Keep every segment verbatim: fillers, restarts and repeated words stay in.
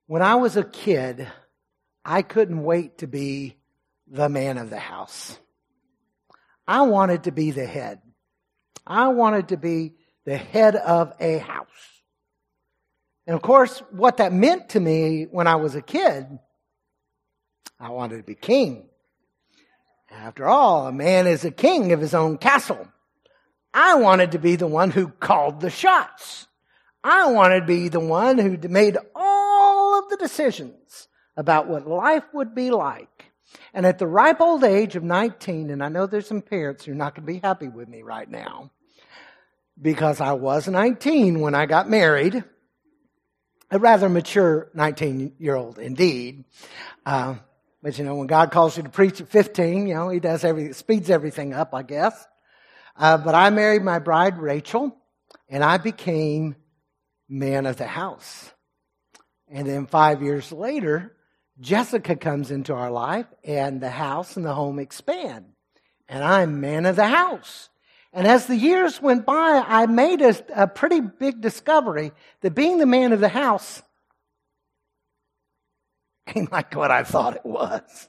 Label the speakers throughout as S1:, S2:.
S1: When I was a kid, I couldn't wait to be the man of the house. I wanted to be the head. I wanted to be the head of a house. And of course, what that meant to me when I was a kid, I wanted to be king. After all, a man is a king of his own castle. I wanted to be the one who called the shots. I wanted to be the one who made all of the decisions about what life would be like. And at the ripe old age of nineteen, and I know there's some parents who are not going to be happy with me right now, because I was nineteen when I got married, a rather mature nineteen-year-old indeed. Uh, but you know, when God calls you to preach at fifteen, you know, He does every speeds everything up, I guess. Uh, but I married my bride, Rachel, and I became man of the house. And then five years later, Jessica comes into our life, and the house and the home expand. And I'm man of the house. And as the years went by, I made a, a pretty big discovery that being the man of the house ain't like what I thought it was.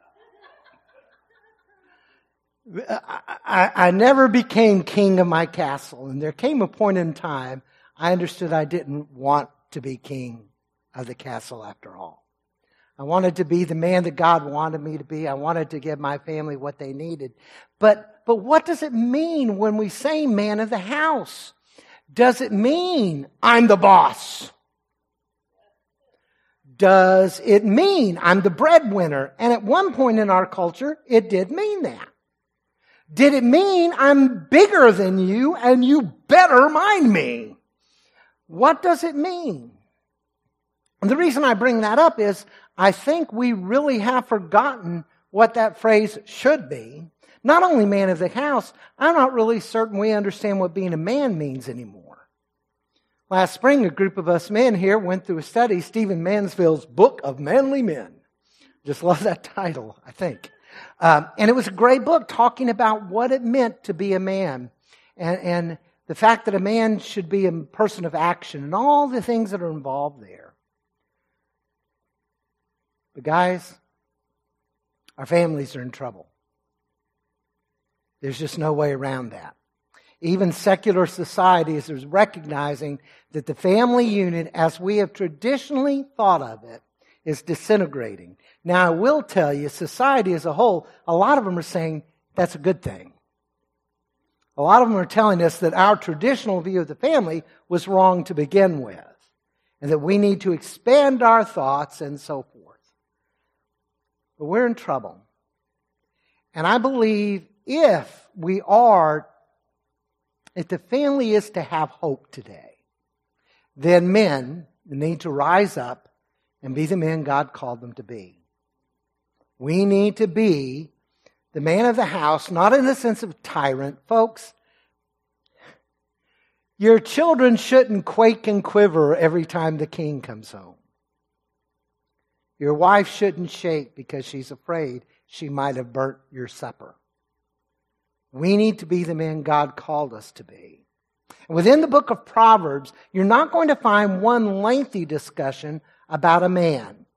S1: I, I, I never became king of my castle. And there came a point in time I understood I didn't want to be king of the castle after all. I wanted to be the man that God wanted me to be. I wanted to give my family what they needed. But, but what does it mean when we say man of the house? Does it mean I'm the boss? Does it mean I'm the breadwinner? And at one point in our culture, it did mean that. Did it mean I'm bigger than you and you better mind me? What does it mean? And the reason I bring that up is I think we really have forgotten what that phrase should be. Not only man of the house, I'm not really certain we understand what being a man means anymore. Last spring, a group of us men here went through a study, Stephen Mansfield's Book of Manly Men. Just love that title, I think. Um, and it was a great book talking about what it meant to be a man. And, and the fact that a man should be a person of action and all the things that are involved there. But guys, our families are in trouble. There's just no way around that. Even secular societies is recognizing that the family unit, as we have traditionally thought of it, is disintegrating. Now, I will tell you, society as a whole, a lot of them are saying that's a good thing. A lot of them are telling us that our traditional view of the family was wrong to begin with, and that we need to expand our thoughts and so forth. But we're in trouble. And I believe if we are, if the family is to have hope today, then men need to rise up and be the men God called them to be. We need to be the man of the house, not in the sense of tyrant. Folks, your children shouldn't quake and quiver every time the king comes home. Your wife shouldn't shake because she's afraid she might have burnt your supper. We need to be the men God called us to be. And within the book of Proverbs, you're not going to find one lengthy discussion about a man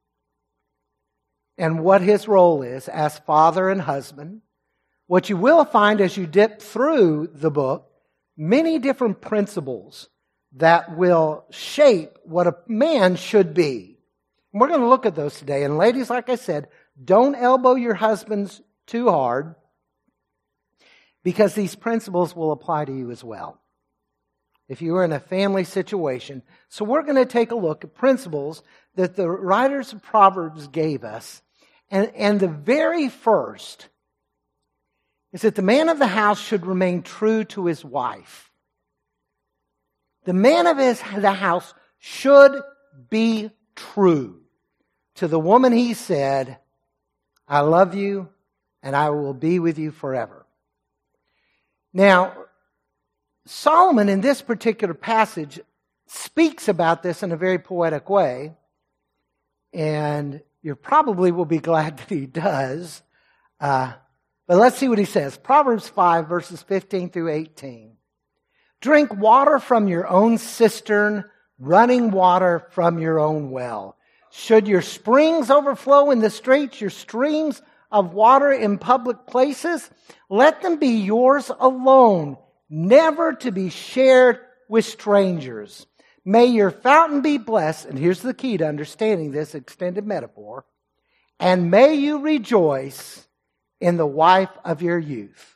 S1: and what his role is as father and husband. What you will find as you dip through the book, many different principles that will shape what a man should be. And we're going to look at those today. And ladies, like I said, don't elbow your husbands too hard, because these principles will apply to you as well if you are in a family situation. So we're going to take a look at principles that the writers of Proverbs gave us. And, and the very first is that the man of the house should remain true to his wife. The man of his, the house should be true to the woman he said, I love you and I will be with you forever. Now, Solomon in this particular passage speaks about this in a very poetic way, and you probably will be glad that he does. Uh, but let's see what he says. Proverbs five, verses fifteen through eighteen. Drink water from your own cistern, running water from your own well. Should your springs overflow in the streets, your streams of water in public places, let them be yours alone, never to be shared with strangers. May your fountain be blessed, and here's the key to understanding this extended metaphor, and may you rejoice in the wife of your youth.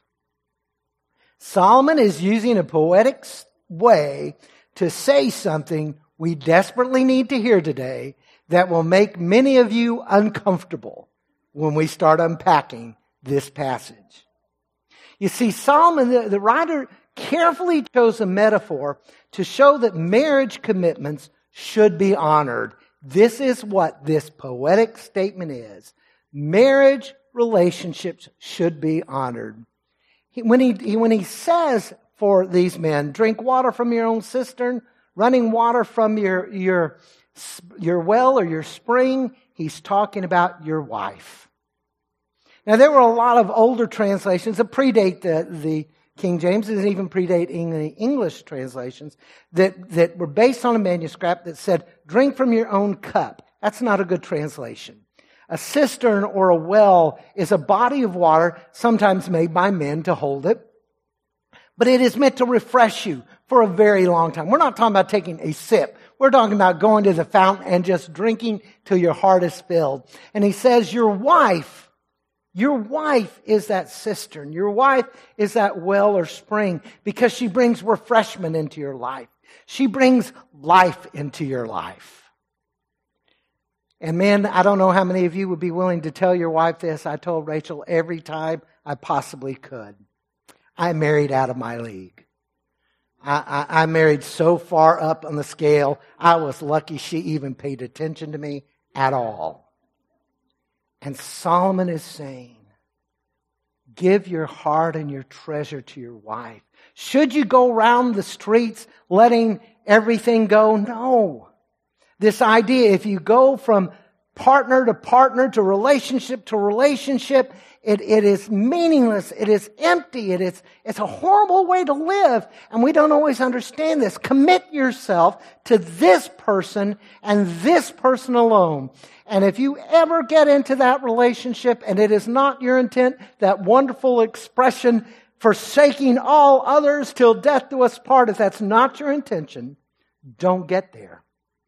S1: Solomon is using a poetic way to say something we desperately need to hear today that will make many of you uncomfortable when we start unpacking this passage. You see, Solomon, the, the writer, carefully chose a metaphor to show that marriage commitments should be honored. This is what this poetic statement is. Marriage relationships should be honored. He, when, he, he, when he says for these men, drink water from your own cistern, running water from your, your, your well or your spring, he's talking about your wife. Now, there were a lot of older translations that predate the, the King James and even predate English translations that, that were based on a manuscript that said, drink from your own cup. That's not a good translation. A cistern or a well is a body of water, sometimes made by men to hold it. But it is meant to refresh you for a very long time. We're not talking about taking a sip. We're talking about going to the fountain and just drinking till your heart is filled. And he says, your wife, your wife is that cistern. Your wife is that well or spring because she brings refreshment into your life. She brings life into your life. And men, I don't know how many of you would be willing to tell your wife this. I told Rachel every time I possibly could. I married out of my league. I, I, I married so far up on the scale, I was lucky she even paid attention to me at all. And Solomon is saying, give your heart and your treasure to your wife. Should you go around the streets letting everything go? No. This idea, if you go from partner to partner to relationship to relationship, it, it is meaningless. It is empty. It is, it's a horrible way to live. And we don't always understand this. Commit yourself to this person and this person alone. And if you ever get into that relationship and it is not your intent, that wonderful expression, forsaking all others till death do us part, if that's not your intention, don't get there.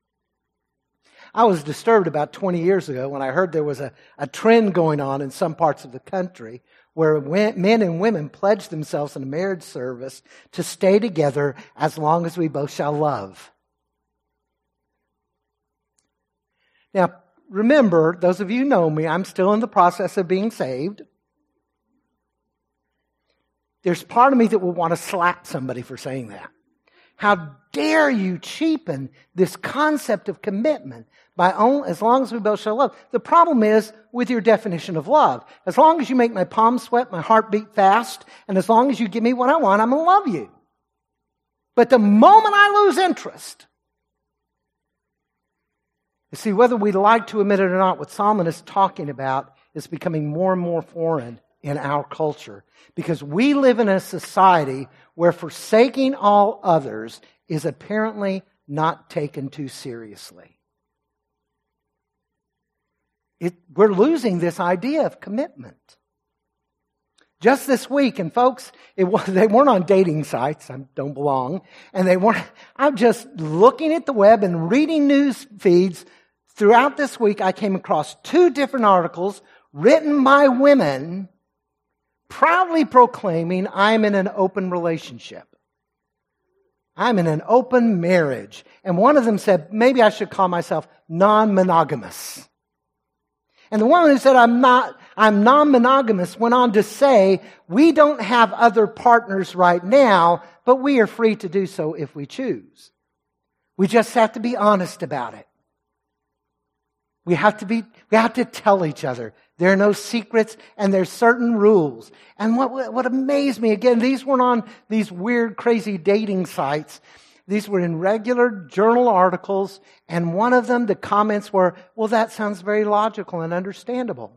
S1: I was disturbed about twenty years ago when I heard there was a, a trend going on in some parts of the country where men and women pledged themselves in a marriage service to stay together as long as we both shall love. Now, remember, those of you who know me, I'm still in the process of being saved. There's part of me that will want to slap somebody for saying that. How dare you cheapen this concept of commitment by only, as long as we both shall love. The problem is with your definition of love. As long as you make my palms sweat, my heart beat fast, and as long as you give me what I want, I'm going to love you. But the moment I lose interest, you see, whether we like to admit it or not, what Solomon is talking about is becoming more and more foreign in our culture. Because we live in a society where forsaking all others is apparently not taken too seriously. It, we're losing this idea of commitment. Just this week, and folks, it was, they weren't on dating sites, I don't belong, and they weren't, I'm just looking at the web and reading news feeds. Throughout this week, I came across two different articles written by women proudly proclaiming, I'm in an open relationship. I'm in an open marriage. And one of them said, maybe I should call myself non-monogamous. And the one who said, I'm not, I'm non-monogamous went on to say, we don't have other partners right now, but we are free to do so if we choose. We just have to be honest about it. We have to be, we have to tell each other. There are no secrets and there's certain rules. And what, what amazed me, again, these weren't on these weird, crazy dating sites. These were in regular journal articles. And one of them, the comments were, well, that sounds very logical and understandable.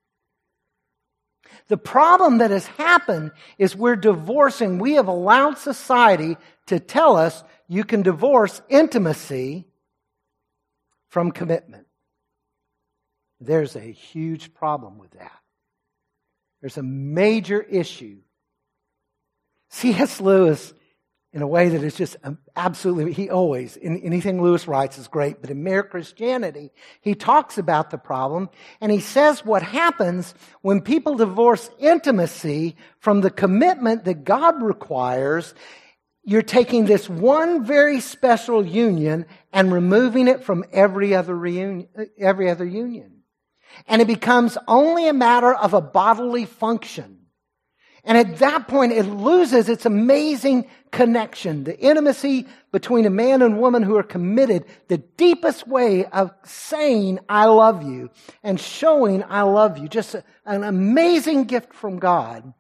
S1: The problem that has happened is we're divorcing. We have allowed society to tell us you can divorce intimacy from commitment. There's a huge problem with that. There's a major issue. C S. Lewis, in a way that is just absolutely, he always, anything Lewis writes is great, but in Mere Christianity, he talks about the problem, and he says what happens when people divorce intimacy from the commitment that God requires. You're taking this one very special union and removing it from every other reunion, every other union. And it becomes only a matter of a bodily function. And at that point, it loses its amazing connection, the intimacy between a man and woman who are committed, the deepest way of saying, I love you, and showing I love you. Just an amazing gift from God.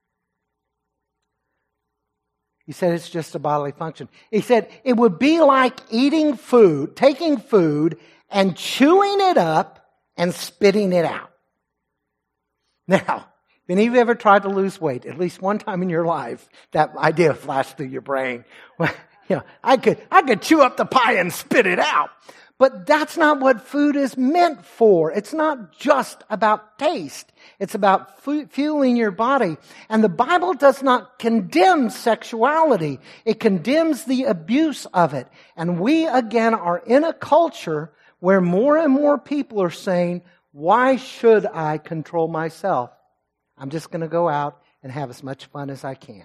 S1: He said it's just a bodily function. He said it would be like eating food, taking food, and chewing it up and spitting it out. Now, if any of you ever tried to lose weight, at least one time in your life, that idea flashed through your brain. Well, you know, I could, I could chew up the pie and spit it out. But that's not what food is meant for. It's not just about taste. It's about fu- fueling your body. And the Bible does not condemn sexuality. It condemns the abuse of it. And we, again, are in a culture where more and more people are saying, why should I control myself? I'm just going to go out and have as much fun as I can.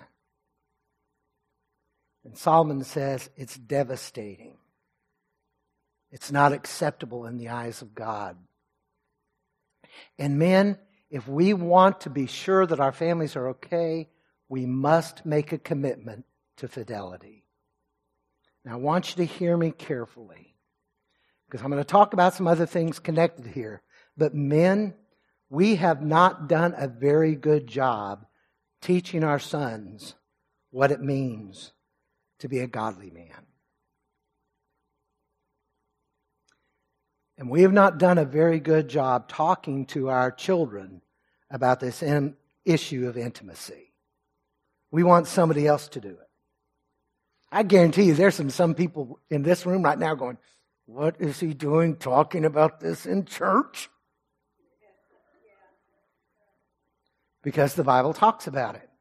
S1: And Solomon says it's devastating. It's not acceptable in the eyes of God. And men, if we want to be sure that our families are okay, we must make a commitment to fidelity. Now, I want you to hear me carefully, because I'm going to talk about some other things connected here. But men, we have not done a very good job teaching our sons what it means to be a godly man. And we have not done a very good job talking to our children about this in- issue of intimacy. We want somebody else to do it. I guarantee you there's some, some people in this room right now going, what is he doing talking about this in church? Because the Bible talks about it.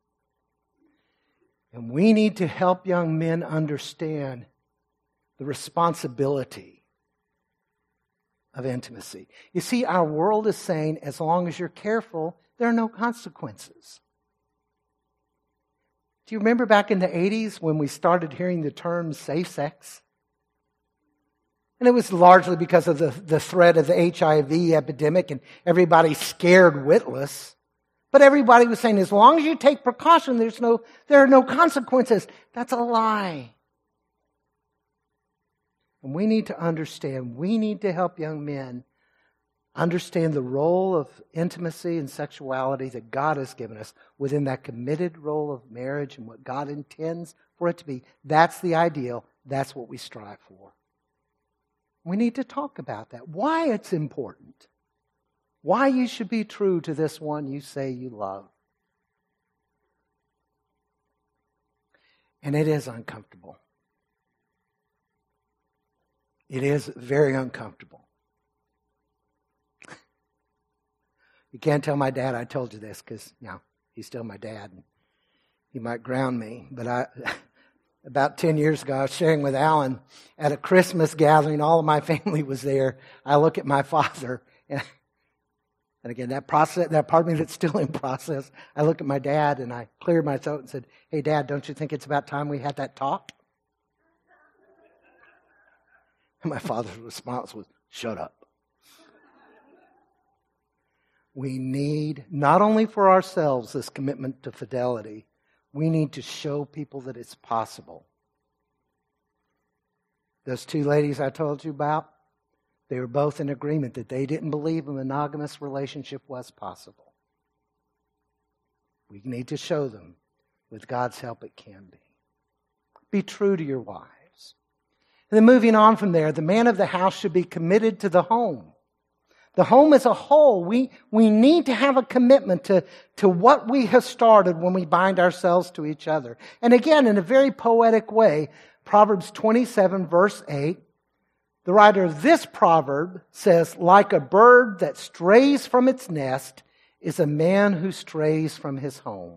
S1: And we need to help young men understand the responsibility of intimacy. You see, our world is saying, as long as you're careful, there are no consequences. Do you remember back in the eighties when we started hearing the term safe sex? And it was largely because of the, the threat of the H I V epidemic and everybody scared witless. But everybody was saying, as long as you take precaution, there's no, there are no consequences. That's a lie. And we need to understand, we need to help young men understand the role of intimacy and sexuality that God has given us within that committed role of marriage and what God intends for it to be. That's the ideal. That's what we strive for. We need to talk about that. Why it's important. Why you should be true to this one you say you love. And it is uncomfortable. It is very uncomfortable. You can't tell my dad I told you this because, you know, he's still my dad. And he might ground me. But I, about ten years ago, I was sharing with Alan at a Christmas gathering. All of my family was there. I look at my father and And again, that process, that part of me that's still in process, I look at my dad and I cleared my throat and said, hey, Dad, don't you think it's about time we had that talk? And my father's response was, shut up. We need, not only for ourselves, this commitment to fidelity, we need to show people that it's possible. Those two ladies I told you about, they were both in agreement that they didn't believe a monogamous relationship was possible. We need to show them, with God's help, it can be. Be true to your wives. And then moving on from there, the man of the house should be committed to the home. The home as a whole, we, we need to have a commitment to, to what we have started when we bind ourselves to each other. And again, in a very poetic way, Proverbs twenty-seven, verse eight, the writer of this proverb says, like a bird that strays from its nest is a man who strays from his home.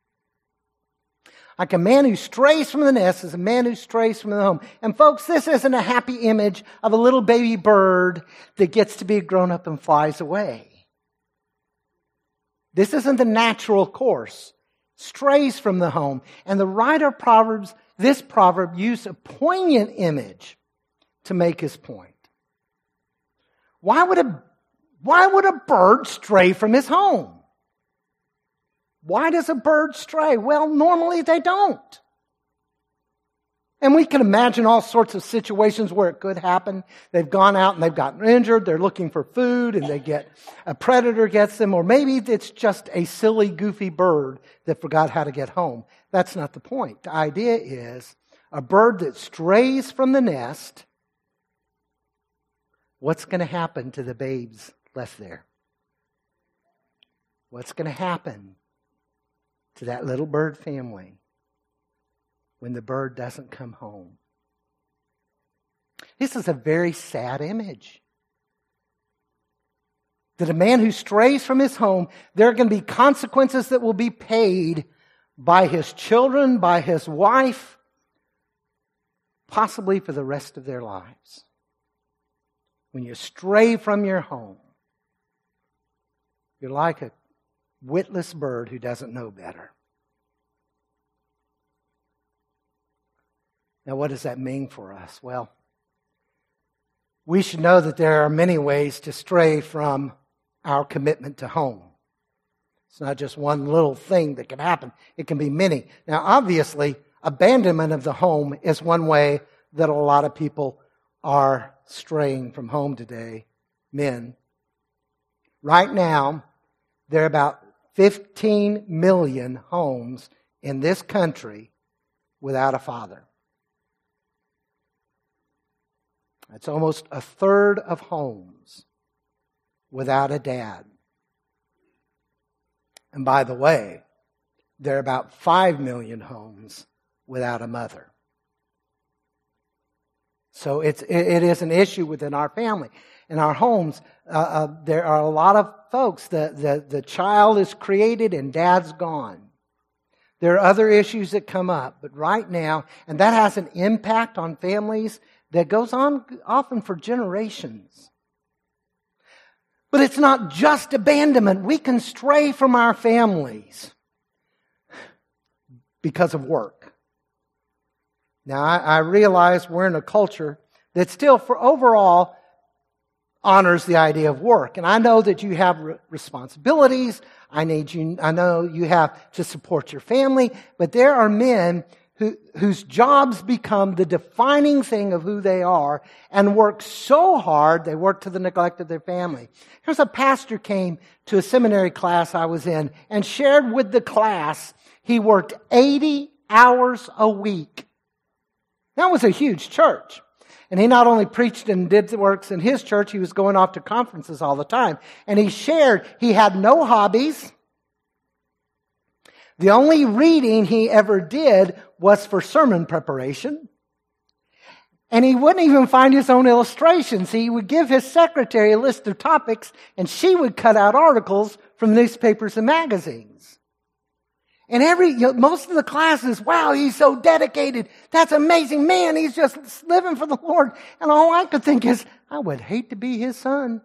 S1: Like a man who strays from the nest is a man who strays from the home. And folks, this isn't a happy image of a little baby bird that gets to be grown up and flies away. This isn't the natural course. Strays from the home. And the writer of Proverbs, this proverb, used a poignant image to make his point. Why would a, why would a bird stray from his home? Why does a bird stray? Well, normally they don't. And we can imagine all sorts of situations where it could happen. They've gone out and they've gotten injured. They're looking for food and they get, a predator gets them. Or maybe it's just a silly, goofy bird that forgot how to get home. That's not the point. The idea is a bird that strays from the nest. What's going to happen to the babes left there? What's going to happen to that little bird family when the bird doesn't come home? This is a very sad image. That a man who strays from his home, there are going to be consequences that will be paid by his children, by his wife, possibly for the rest of their lives. When you stray from your home, you're like a witless bird who doesn't know better. Now, what does that mean for us? Well, we should know that there are many ways to stray from our commitment to home. It's not just one little thing that can happen. It can be many. Now, obviously, abandonment of the home is one way that a lot of people are straying from home today. Men. Right now, there are about fifteen million homes in this country without a father. That's almost a third of homes without a dad. And by the way, there are about five million homes without a mother. So it's, it is an issue within our family. In our homes, uh, uh, there are a lot of folks, the, the, the child is created and dad's gone. There are other issues that come up, but right now, and that has an impact on families that goes on often for generations. But it's not just abandonment. We can stray from our families because of work. Now, I, I realize we're in a culture that still, for overall, honors the idea of work. And I know that you have re- responsibilities. I need you. I know you have to support your family. But there are men who, whose jobs become the defining thing of who they are and work so hard they work to the neglect of their family. Here's a pastor came to a seminary class I was in and shared with the class he worked eighty hours a week. That was a huge church. And he not only preached and did the works in his church, he was going off to conferences all the time. And he shared he had no hobbies. The only reading he ever did was for sermon preparation. And he wouldn't even find his own illustrations. He would give his secretary a list of topics, and she would cut out articles from newspapers and magazines. And every, you know, most of the classes, wow, he's so dedicated. That's amazing. Man, he's just living for the Lord. And all I could think is, I would hate to be his son.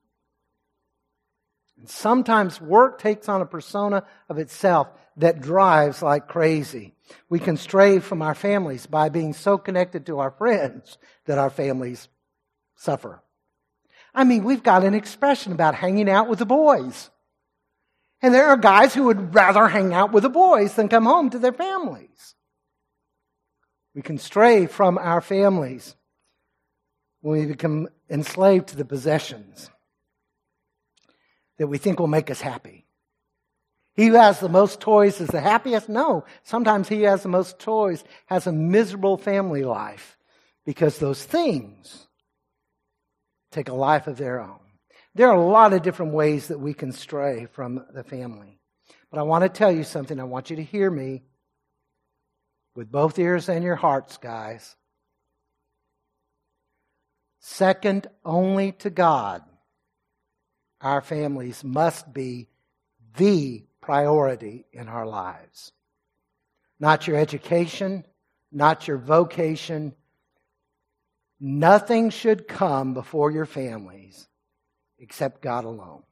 S1: And sometimes work takes on a persona of itself that drives like crazy. We can stray from our families by being so connected to our friends that our families suffer. I mean, we've got an expression about hanging out with the boys. And there are guys who would rather hang out with the boys than come home to their families. We can stray from our families when we become enslaved to the possessions that we think will make us happy. He who has the most toys is the happiest? No. Sometimes he who has the most toys has a miserable family life because those things take a life of their own. There are a lot of different ways that we can stray from the family. But I want to tell you something. I want you to hear me. with both ears and your hearts, guys. Second only to God, our families must be the priority in our lives. Not your education, not your vocation. Nothing should come before your families except God alone.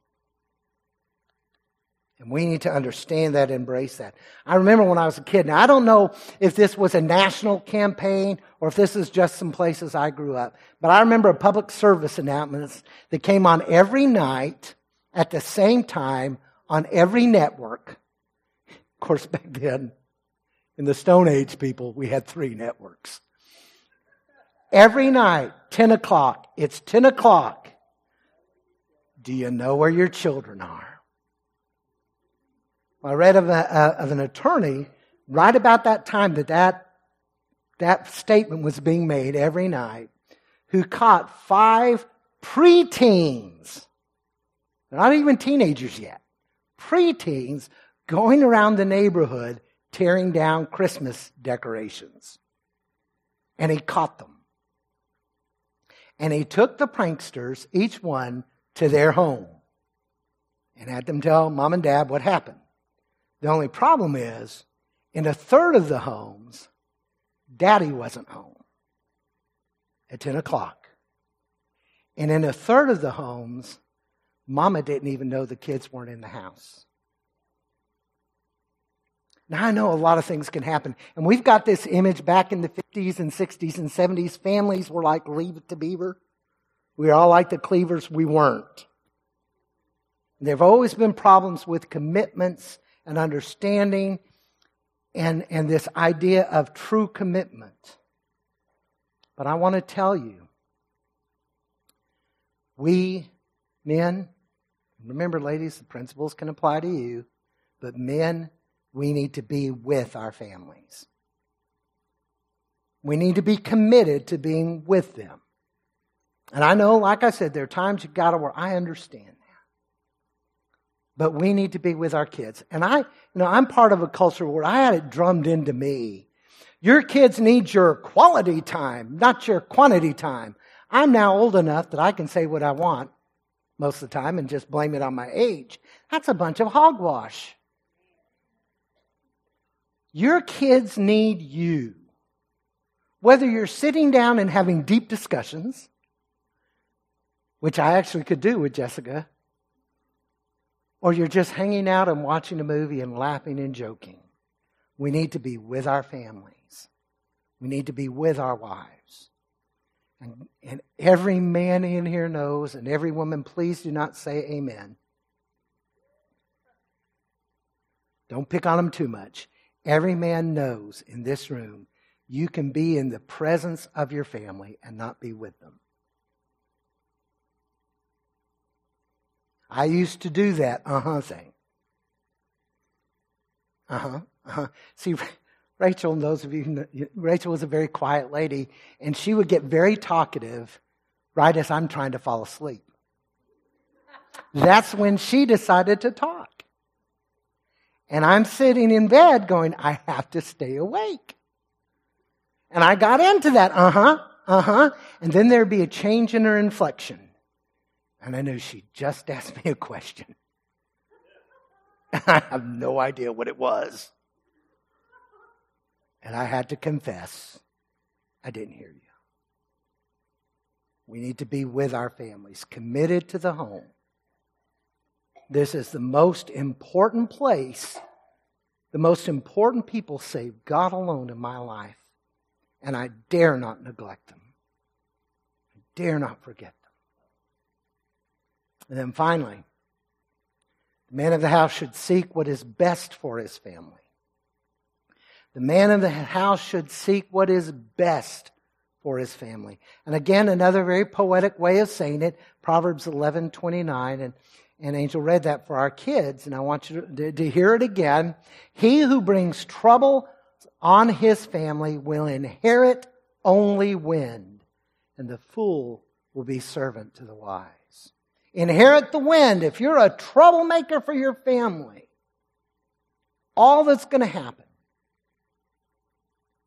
S1: And we need to understand that, embrace that. I remember when I was a kid, now I don't know if this was a national campaign or if this is just some places I grew up, but I remember a public service announcements that came on every night at the same time on every network. Of course, back then, in the Stone Age people, we had three networks. Every night, ten o'clock, it's ten o'clock. Do you know where your children are? I read of, a, uh, of an attorney right about that time that, that that statement was being made every night, who caught five preteens, not even teenagers yet, preteens going around the neighborhood tearing down Christmas decorations. And he caught them. And he took the pranksters, each one, to their home and had them tell mom and dad what happened. The only problem is, in a third of the homes, daddy wasn't home at ten o'clock. And in a third of the homes, mama didn't even know the kids weren't in the house. Now, I know a lot of things can happen. And we've got this image back in the fifties and sixties and seventies. Families were like Leave It to Beaver. We were all like the Cleavers. We weren't. There have always been problems with commitments and understanding and, and this idea of true commitment. But I want to tell you, we men, remember ladies, the principles can apply to you, but men, we need to be with our families. We need to be committed to being with them. And I know, like I said, there are times you've got to work. I understand that. But we need to be with our kids. And I, you know, I'm part of a culture where I had it drummed into me. Your kids need your quality time, not your quantity time. I'm now old enough that I can say what I want most of the time and just blame it on my age. That's a bunch of hogwash. Your kids need you. Whether you're sitting down and having deep discussions, which I actually could do with Jessica, or you're just hanging out and watching a movie and laughing and joking. We need to be with our families. We need to be with our wives. And, and every man in here knows, and every woman, please do not say amen. Don't pick on them too much. Every man knows in this room, you can be in the presence of your family and not be with them. I used to do that uh-huh thing. Uh-huh, uh-huh. See, Rachel, and those of you who know, Rachel was a very quiet lady, and she would get very talkative right as I'm trying to fall asleep. That's when she decided to talk. And I'm sitting in bed going, I have to stay awake. And I got into that, uh-huh, uh-huh. And then there'd be a change in her inflection. And I knew she just asked me a question. I have no idea what it was. And I had to confess, I didn't hear you. We need to be with our families, committed to the home. This is the most important place, the most important people save God alone in my life. And I dare not neglect them. I dare not forget them. And then finally, the man of the house should seek what is best for his family. The man of the house should seek what is best for his family. And again, another very poetic way of saying it, Proverbs eleven twenty-nine, and, and Angel read that for our kids, and I want you to, to hear it again. He who brings trouble on his family will inherit only wind, and the fool will be servant to the wise. Inherit the wind. If you're a troublemaker for your family, all that's going to happen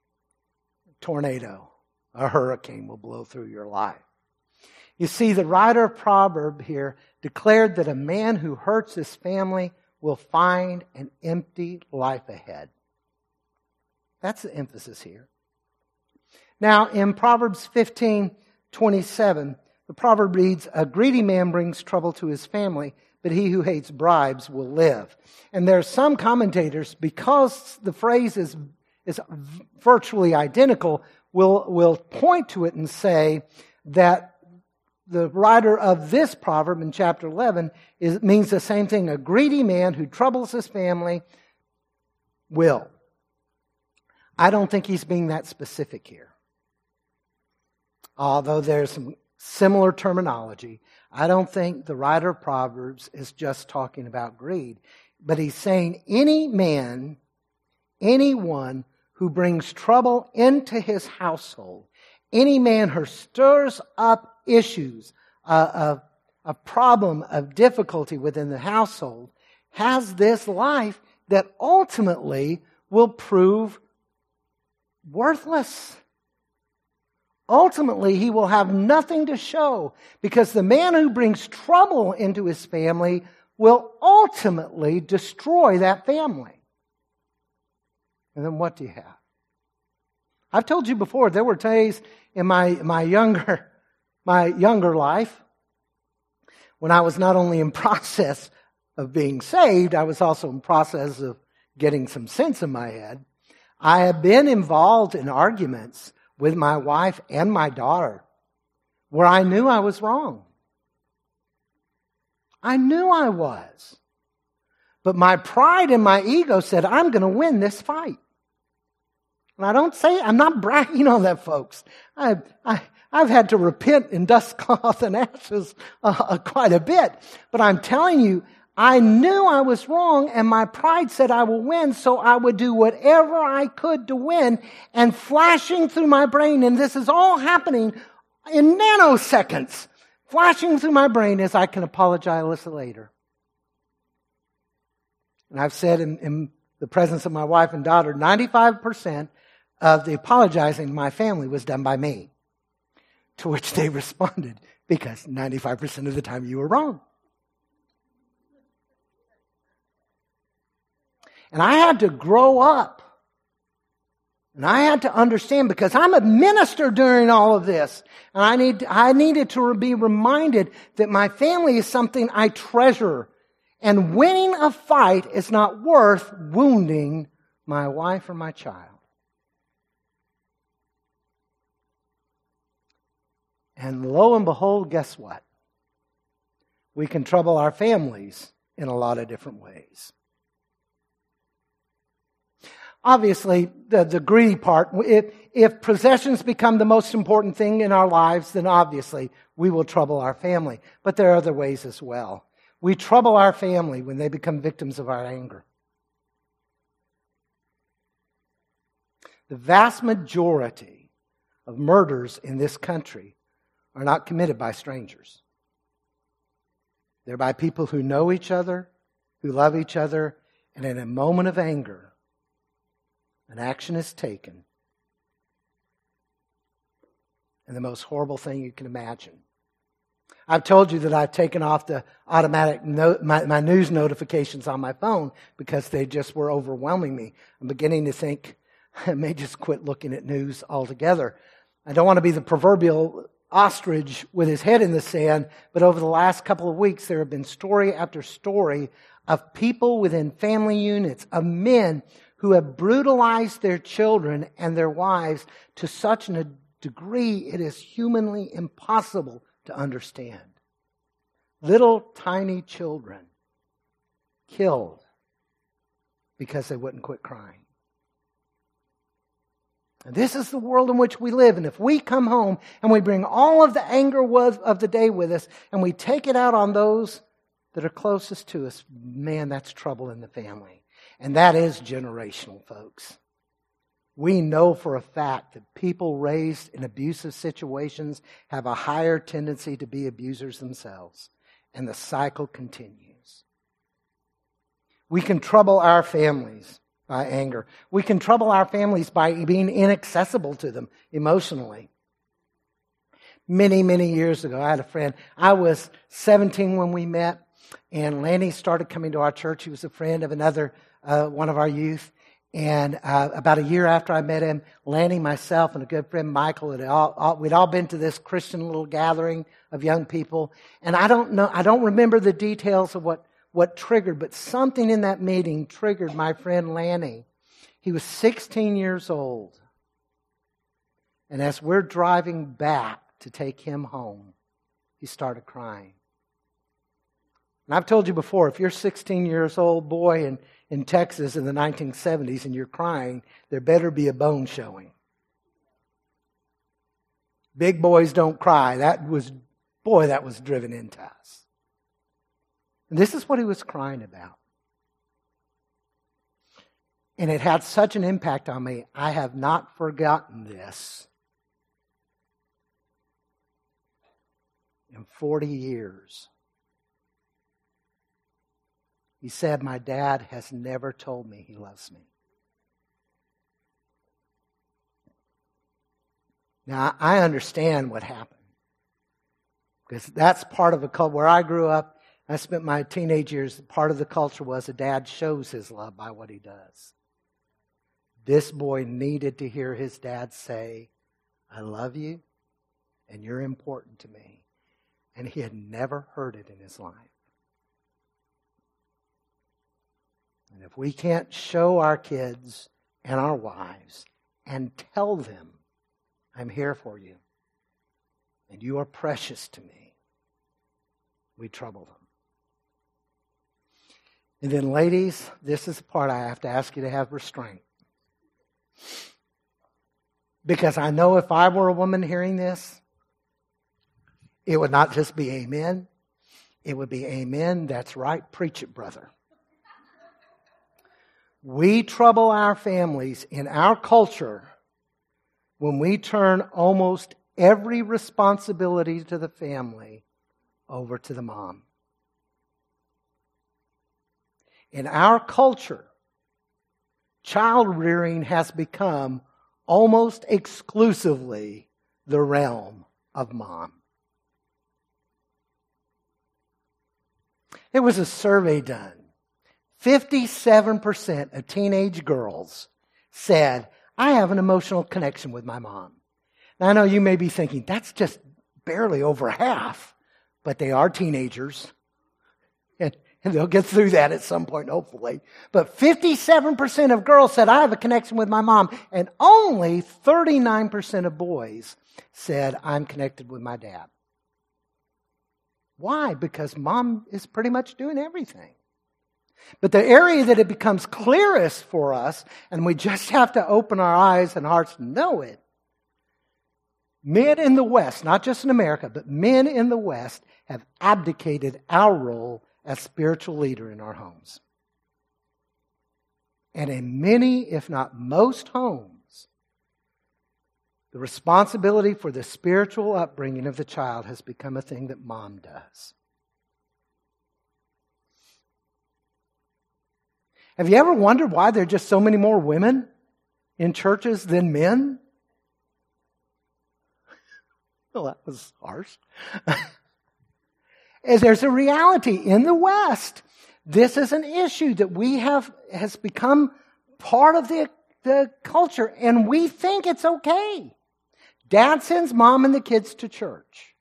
S1: tornado, a hurricane will blow through your life. You see, the writer of Proverb here declared that a man who hurts his family will find an empty life ahead. That's the emphasis here. Now, in Proverbs fifteen twenty-seven, the proverb reads, "A greedy man brings trouble to his family, but he who hates bribes will live." And there are some commentators, because the phrase is, is virtually identical, will, will point to it and say that the writer of this proverb in chapter eleven is, means the same thing. A greedy man who troubles his family will. I don't think he's being that specific here. Although there's some similar terminology, I don't think the writer of Proverbs is just talking about greed. But he's saying any man, anyone who brings trouble into his household, any man who stirs up issues, a, a, a problem of difficulty within the household, has this life that ultimately will prove worthless. Ultimately, he will have nothing to show, because the man who brings trouble into his family will ultimately destroy that family. And then what do you have? I've told you before, there were days in my, my younger my younger life when I was not only in process of being saved, I was also in process of getting some sense in my head. I have been involved in arguments with my wife and my daughter where I knew I was wrong. I knew I was. But my pride and my ego said, I'm going to win this fight. And I don't say, I'm not bragging on that, folks. I, I, I've had to repent in dust, cloth, and ashes uh, quite a bit. But I'm telling you, I knew I was wrong, and my pride said I will win, so I would do whatever I could to win. And flashing through my brain, and this is all happening in nanoseconds, flashing through my brain is, I can apologize later. And I've said in, in the presence of my wife and daughter, ninety-five percent of the apologizing in my family was done by me. To which they responded, because ninety-five percent of the time you were wrong. And I had to grow up. And I had to understand, because I'm a minister during all of this. And I need, I needed to be reminded that my family is something I treasure. And winning a fight is not worth wounding my wife or my child. And lo and behold, guess what? We can trouble our families in a lot of different ways. Obviously, the, the greedy part, if, if possessions become the most important thing in our lives, then obviously we will trouble our family. But there are other ways as well. We trouble our family when they become victims of our anger. The vast majority of murders in this country are not committed by strangers. They're by people who know each other, who love each other, and in a moment of anger, an action is taken. And the most horrible thing you can imagine. I've told you that I've taken off the automatic no, my, my news notifications on my phone because they just were overwhelming me. I'm beginning to think I may just quit looking at news altogether. I don't want to be the proverbial ostrich with his head in the sand, but over the last couple of weeks there have been story after story of people within family units, of men who have brutalized their children and their wives to such a degree it is humanly impossible to understand. Little tiny children killed because they wouldn't quit crying. And this is the world in which we live. And if we come home and we bring all of the anger of the day with us and we take it out on those that are closest to us, man, that's trouble in the family. And that is generational, folks. We know for a fact that people raised in abusive situations have a higher tendency to be abusers themselves. And the cycle continues. We can trouble our families by anger. We can trouble our families by being inaccessible to them emotionally. Many, many years ago, I had a friend. I was seventeen when we met, and Lanny started coming to our church. He was a friend of another, uh, one of our youth. And uh, about a year after I met him, Lanny, myself, and a good friend, Michael, had all, all, we'd all been to this Christian little gathering of young people. And I don't know, I don't remember the details of what, what triggered, but something in that meeting triggered my friend Lanny. He was sixteen years old. And as we're driving back to take him home, he started crying. And I've told you before, if you're a sixteen years old boy in, in Texas in the nineteen seventies and you're crying, there better be a bone showing. Big boys don't cry. That was, boy, that was driven into us. And this is what he was crying about. And it had such an impact on me. I have not forgotten this in forty years. He said, my dad has never told me he loves me. Now, I understand what happened. Because that's part of the culture. Where I grew up, I spent my teenage years, part of the culture was a dad shows his love by what he does. This boy needed to hear his dad say, I love you, and you're important to me. And he had never heard it in his life. And if we can't show our kids and our wives and tell them, I'm here for you, and you are precious to me, we trouble them. And then, ladies, this is the part I have to ask you to have restraint. Because I know if I were a woman hearing this, it would not just be amen. It would be amen. That's right. Preach it, brother. We trouble our families in our culture when we turn almost every responsibility to the family over to the mom. In our culture, child rearing has become almost exclusively the realm of mom. There was a survey done. fifty-seven percent of teenage girls said, I have an emotional connection with my mom. Now, I know you may be thinking, that's just barely over half. But they are teenagers. And, and they'll get through that at some point, hopefully. But fifty-seven percent of girls said, I have a connection with my mom. And only thirty-nine percent of boys said, I'm connected with my dad. Why? Because mom is pretty much doing everything. But the area that it becomes clearest for us, and we just have to open our eyes and hearts to know it, men in the West, not just in America, but men in the West have abdicated our role as spiritual leader in our homes. And in many, if not most homes, the responsibility for the spiritual upbringing of the child has become a thing that mom does. Have you ever wondered why there are just so many more women in churches than men? Well, that was harsh. As there's a reality in the West. This is an issue that we have, has become part of the, the culture, and we think it's okay. Dad sends mom and the kids to church.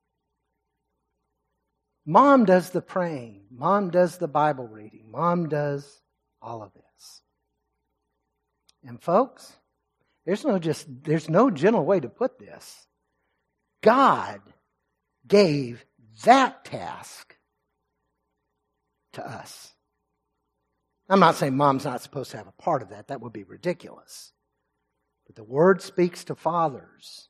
S1: Mom does the praying. Mom does the Bible reading. Mom does all of this. And folks, there's no just there's no gentle way to put this. God gave that task to us. I'm not saying mom's not supposed to have a part of that. That would be ridiculous. But the Word speaks to fathers.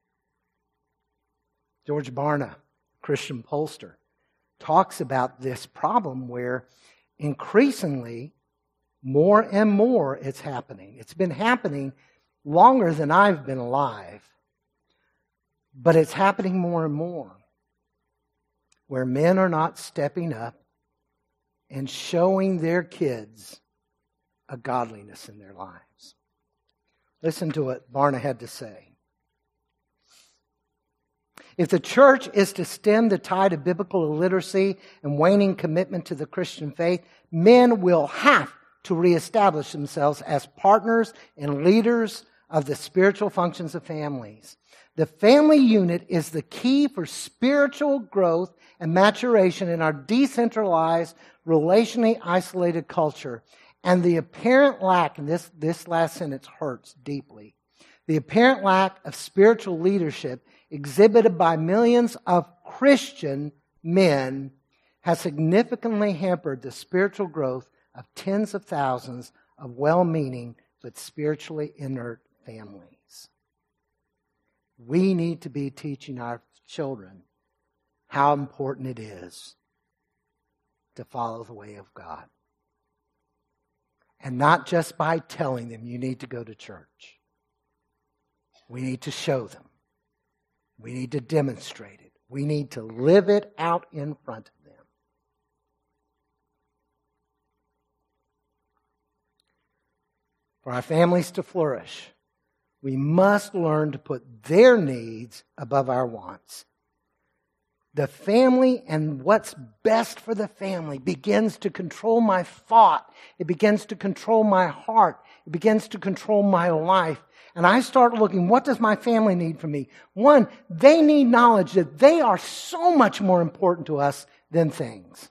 S1: George Barna, Christian pollster, talks about this problem where increasingly, more and more it's happening. It's been happening longer than I've been alive. But it's happening more and more. Where men are not stepping up and showing their kids a godliness in their lives. Listen to what Barna had to say. If the church is to stem the tide of biblical illiteracy and waning commitment to the Christian faith, men will have to reestablish themselves as partners and leaders of the spiritual functions of families. The family unit is the key for spiritual growth and maturation in our decentralized, relationally isolated culture. And the apparent lack, and this, this last sentence hurts deeply, the apparent lack of spiritual leadership exhibited by millions of Christian men has significantly hampered the spiritual growth of tens of thousands of well-meaning but spiritually inert families. We need to be teaching our children how important it is to follow the way of God. And not just by telling them you need to go to church. We need to show them. We need to demonstrate it. We need to live it out in front of them. For our families to flourish, we must learn to put their needs above our wants. The family and what's best for the family begins to control my thought. It begins to control my heart. It begins to control my life. And I start looking, what does my family need from me? One, they need knowledge that they are so much more important to us than things.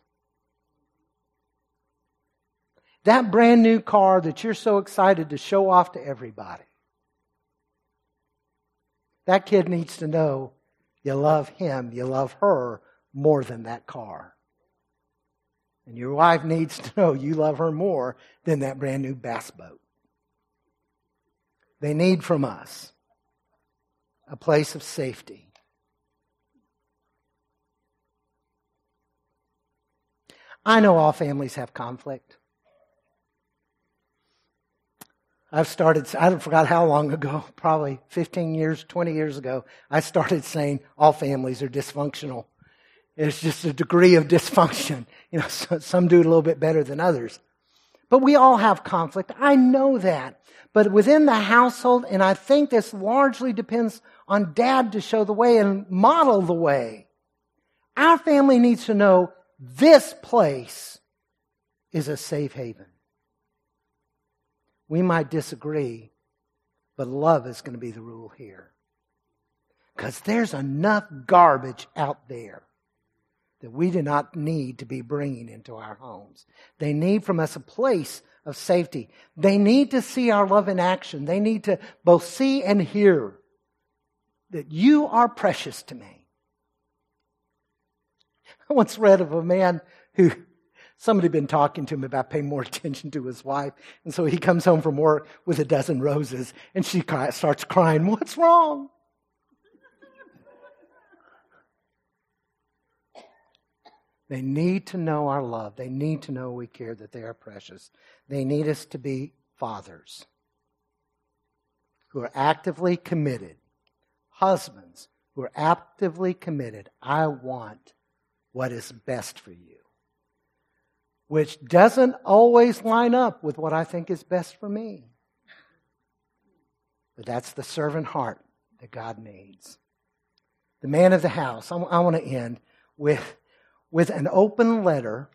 S1: That brand new car that you're so excited to show off to everybody. That kid needs to know you love him, you love her more than that car. And your wife needs to know you love her more than that brand new bass boat. They need from us a place of safety. I know all families have conflict. I've started, I forgot how long ago, probably fifteen years, twenty years ago, I started saying all families are dysfunctional. It's just a degree of dysfunction. You know, some do it a little bit better than others. But we all have conflict. I know that. But within the household, and I think this largely depends on dad to show the way and model the way. Our family needs to know this place is a safe haven. We might disagree, but love is going to be the rule here. Because there's enough garbage out there that we do not need to be bringing into our homes. They need from us a place of safety. They need to see our love in action. They need to both see and hear that you are precious to me. I once read of a man who, somebody had been talking to him about paying more attention to his wife. And so he comes home from work with a dozen roses and she starts crying, "What's wrong?" They need to know our love. They need to know we care, that they are precious. They need us to be fathers who are actively committed. Husbands who are actively committed. I want what is best for you. Which doesn't always line up with what I think is best for me. But that's the servant heart that God needs. The man of the house. I, I want to end with, with an open letter.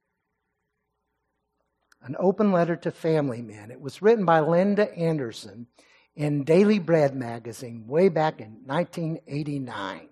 S1: An open letter to family men. It was written by Linda Anderson in Daily Bread magazine way back in nineteen eighty-nine.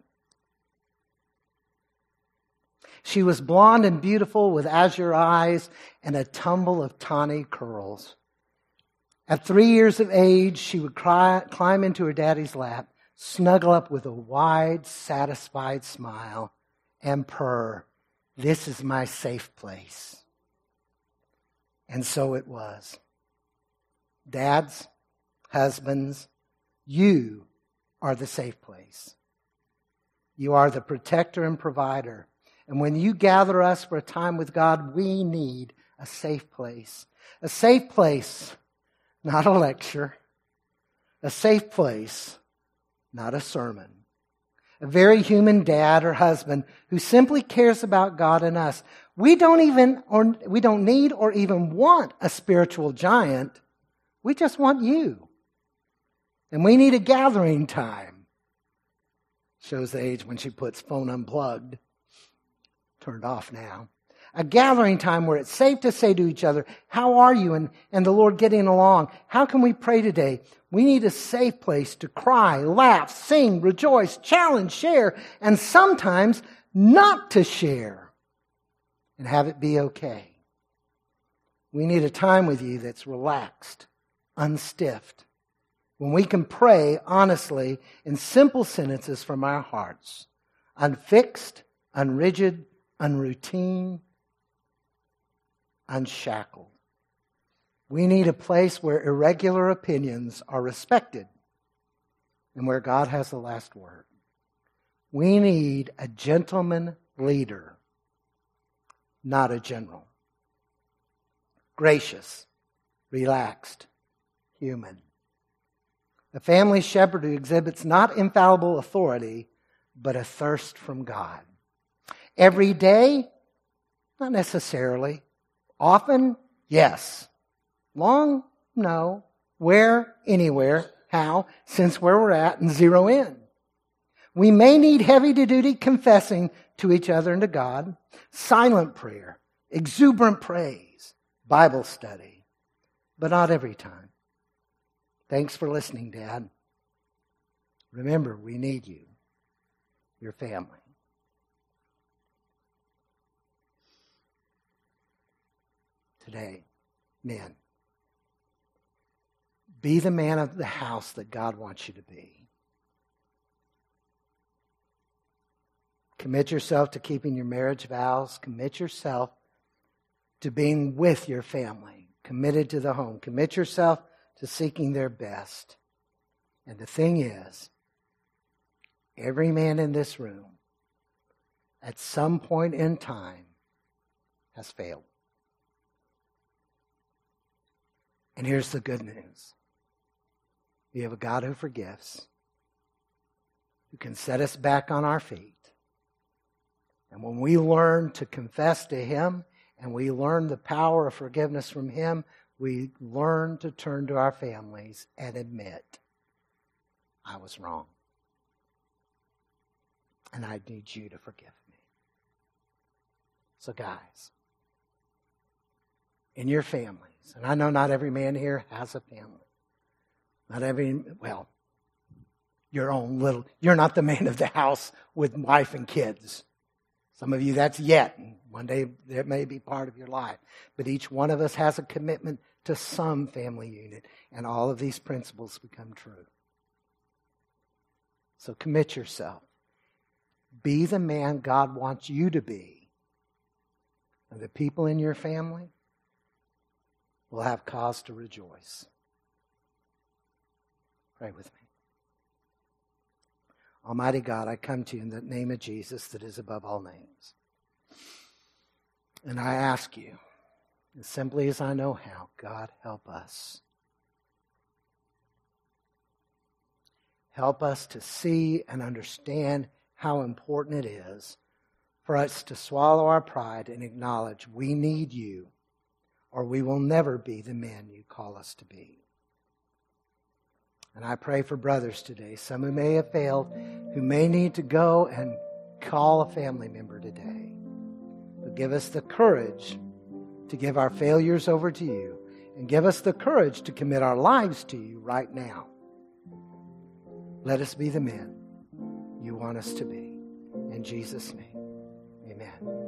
S1: She was blonde and beautiful with azure eyes and a tumble of tawny curls. At three years of age, she would cry, climb into her daddy's lap, snuggle up with a wide, satisfied smile, and purr, "This is my safe place." And so it was. Dads, husbands, you are the safe place. You are the protector and provider. And when you gather us for a time with God, we need a safe place. A safe place, not a lecture. A safe place, not a sermon. a very human dad or husband who simply cares about God and us. We don't even, or we don't need or even want a spiritual giant. We just want you. And we need a gathering time. Shows the age when she puts phone unplugged. Turned off now. A gathering time where it's safe to say to each other, how are you? And, and the Lord getting along. How can we pray today? We need a safe place to cry, laugh, sing, rejoice, challenge, share, and sometimes not to share and have it be okay. We need a time with you that's relaxed, unstiffed, when we can pray honestly in simple sentences from our hearts, unfixed, unrigid, unroutine, unshackled. We need a place where irregular opinions are respected and where God has the last word. We need a gentleman leader, not a general. Gracious, relaxed, human. A family shepherd who exhibits not infallible authority, but a thirst from God. Every day? Not necessarily. Often? Yes. Long? No. Where? Anywhere. How? Since where we're at and zero in. We may need heavy-duty confessing to each other and to God, silent prayer, exuberant praise, Bible study, but not every time. Thanks for listening, Dad. Remember, we need you, your family. Today, men, be the man of the house that God wants you to be. Commit yourself to keeping your marriage vows. Commit yourself to being with your family, committed to the home. Commit yourself to seeking their best. And the thing is, every man in this room, at some point in time, has failed. And here's the good news. We have a God who forgives, who can set us back on our feet. And when we learn to confess to Him and we learn the power of forgiveness from Him, we learn to turn to our families and admit, I was wrong. And I need you to forgive me. So guys, in your families, and I know not every man here has a family. Not every, well, your own little, you're not the man of the house with wife and kids. Some of you, that's yet. One day, that may be part of your life. But each one of us has a commitment to some family unit. And all of these principles become true. So commit yourself. Be the man God wants you to be. And the people in your family will have cause to rejoice. Pray with me. Almighty God, I come to you in the name of Jesus that is above all names. And I ask you, as simply as I know how, God, help us. Help us to see and understand how important it is for us to swallow our pride and acknowledge we need you, or we will never be the men you call us to be. And I pray for brothers today, some who may have failed, who may need to go and call a family member today. But give us the courage to give our failures over to you, and give us the courage to commit our lives to you right now. Let us be the men you want us to be. In Jesus' name, amen.